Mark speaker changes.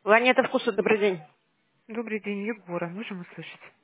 Speaker 1: Планета вкуса, добрый день.
Speaker 2: Добрый день, Егора. Можем услышать?